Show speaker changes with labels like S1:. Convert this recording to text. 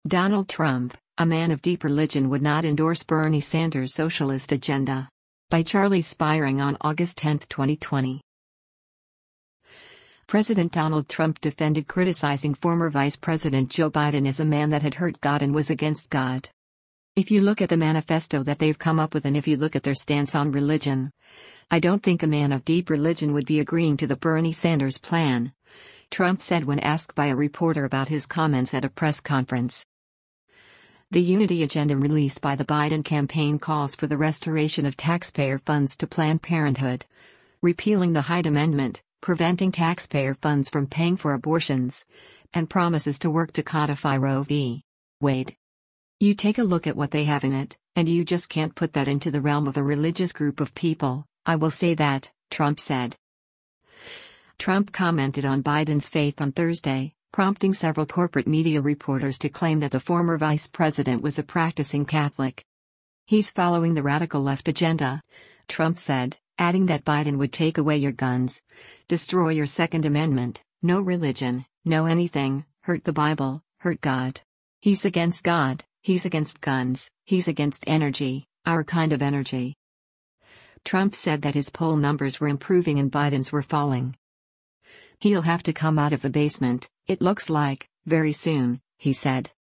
S1: Donald Trump, a man of deep religion, would not endorse Bernie Sanders' socialist agenda. By Charlie Spiring on August 10, 2020. President Donald Trump defended criticizing former Vice President Joe Biden as a man that had hurt God and was against God. If you look at the manifesto that they've come up with and if you look at their stance on religion, I don't think a man of deep religion would be agreeing to the Bernie Sanders plan, Trump said when asked by a reporter about his comments at a press conference. The unity agenda released by the Biden campaign calls for the restoration of taxpayer funds to Planned Parenthood, repealing the Hyde Amendment, preventing taxpayer funds from paying for abortions, and promises to work to codify Roe v. Wade. You take a look at what they have in it, and you just can't put that into the realm of a religious group of people, I will say that, Trump said. Trump commented on Biden's faith on Thursday, prompting several corporate media reporters to claim that the former vice president was a practicing Catholic. He's following the radical left agenda, Trump said, adding that Biden would take away your guns, destroy your Second Amendment, no religion, no anything, hurt the Bible, hurt God. He's against God, he's against guns, he's against energy, our kind of energy. Trump said that his poll numbers were improving and Biden's were falling. He'll have to come out of the basement, it looks like, very soon, he said.